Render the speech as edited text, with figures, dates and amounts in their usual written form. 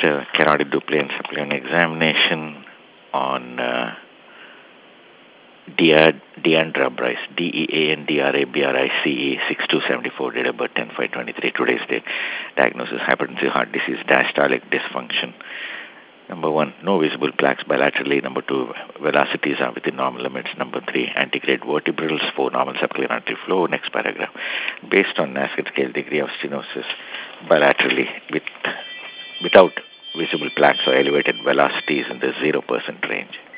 Carotid Duplin supplement examination on Deandrabrice, Deandrabrice, 6274, date of birth 10/5/23, today's date. Diagnosis: hypertensive heart disease, diastolic dysfunction. Number 1, no visible plaques bilaterally. Number 2, velocities are within normal limits. Number 3, antegrade vertebrals. 4, normal subclavian artery flow. Next paragraph. Based on NASCAR scale, degree of stenosis bilaterally without visible plaques or elevated velocities in the 0% range.